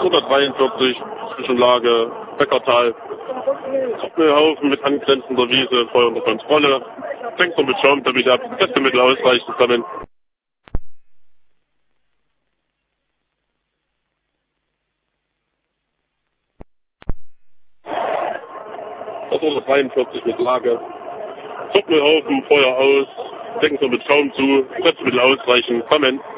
143 Zwischenlage Beckertal. Zuckenhaufen mit angrenzender Wiese, Feuer unter Kontrolle. Fängt noch mit Schaumteppich ab. Beste Mittel ausreichend zusammen. Das 143 mit Lage. Zuckenhaufen, Feuer aus. Decken Sie mit Schaum zu. Beste Mittel ausreichend. Kommen.